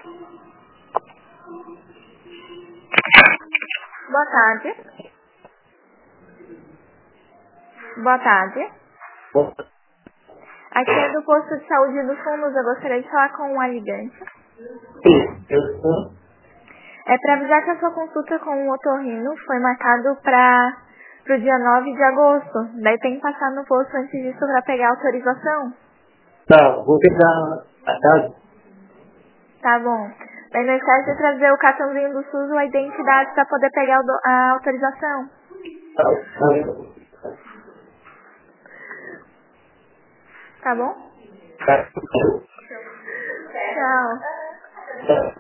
Boa tarde. Boa tarde. Aqui é do posto de saúde do Fundos. Eu gostaria de falar com o ligante. Sim, eu sou. É para avisar que a sua consulta com o otorrino foi marcado para o dia 9 de agosto. Daí tem que passar no posto antes disso para pegar a autorização. Tá, vou pegar a casa. Tá bom. Mas não esquece de trazer o cartãozinho do SUS ou a identidade para poder pegar a autorização. Tá bom? Tá. Tchau. Tá.